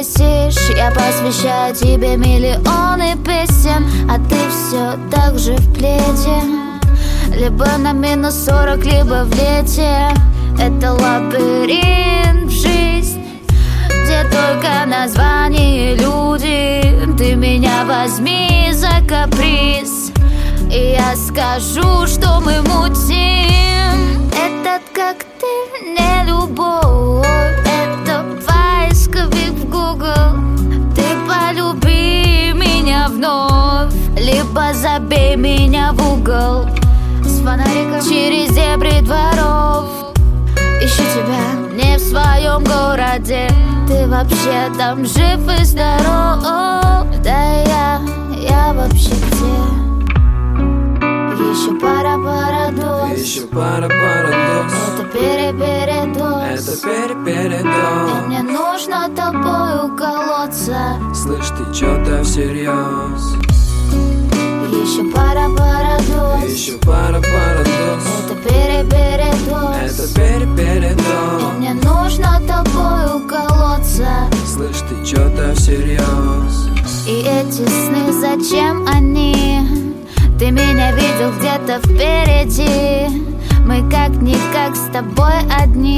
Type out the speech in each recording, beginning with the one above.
бесишь. Я посвящаю тебе миллионы песен, а ты все так же в пледе. Либо на -40, либо в лете. Это лабиринт в жизнь, где только названия люди. Ты меня возьми за каприз, и я скажу, что мы мутим. Этот коктейль не любовь, это поисковик в Google. Ты полюби меня вновь, либо забей меня в угол. С фонариком через дебри дворов ищу тебя не в своем городе. Ты вообще там жив и здоров? Да я вообще где? Еще пара доз. Еще пара доз. Это передоз. Это передоз. И мне нужно тобой уколоться. Слышь, ты чё-то всерьез? Еще пара доз. Еще пара доз. Это передоз. Это передоз. Мне нужно тобой уколоться. Слышь, ты чё-то всерьез? И эти сны, зачем они? Ты меня видел где-то впереди. Мы как-никак с тобой одни,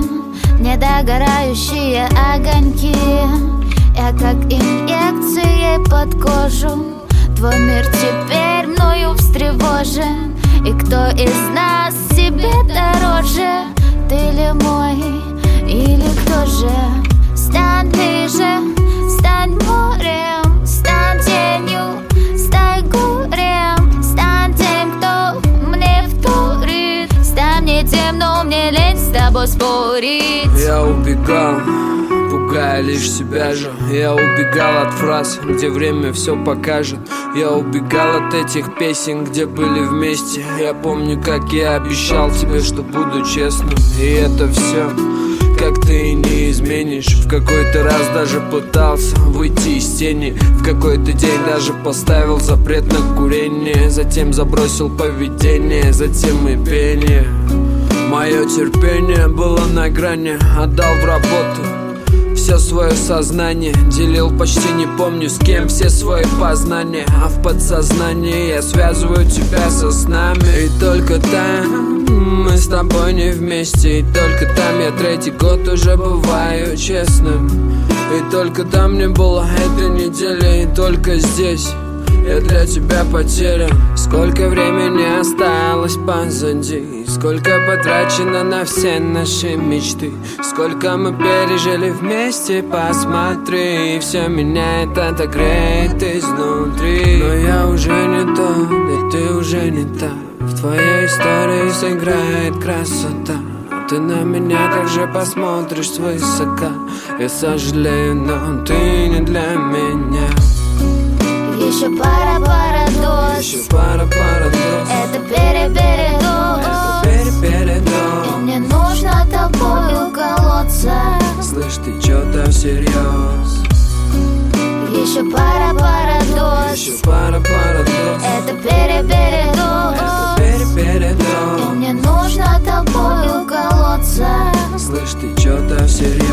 недогорающие огоньки. Я как инъекции под кожу. Твой мир теперь мною встревожен. И кто из нас себе дороже? Ты ли мой, или кто же? Стань ближе, стань морем, стань тенью, стань горем, стань тем, кто мне вторит. Стань не тем, но мне лень с тобой спорить. Я убегал, пугая лишь себя же. Я убегал от фраз, где время все покажет. Я убегал от этих песен, где были вместе. Я помню, как я обещал тебе, что буду честным. И это все, как ты и не изменишь. В какой-то раз даже пытался выйти из тени. В какой-то день даже поставил запрет на курение. Затем забросил поведение, затем и пение. Мое терпение было на грани, отдал в работу все свое сознание, делил почти не помню с кем все свои познания. А в подсознании я связываю тебя со снами. И только там мы с тобой не вместе. И только там я третий год уже бываю честным. И только там не было этой недели. И только здесь я для тебя потерян. Сколько времени осталось позади, сколько потрачено на все наши мечты, сколько мы пережили вместе, посмотри. Все меня это греет изнутри. Но я уже не тот, и ты уже не та. В твоей истории сыграет красота. Ты на меня также посмотришь свысока. Я сожалею, но ты не для меня. Еще пара доз. Еще пара доз. Это передоз. Это передоз. И мне нужно тобой уколоться. Слышь, ты чё-то всерьез? Еще пара доз. Еще пара доз. Это передоз. Это передоз. И мне нужно тобой уколоться. Слышь, ты чё-то всерьез?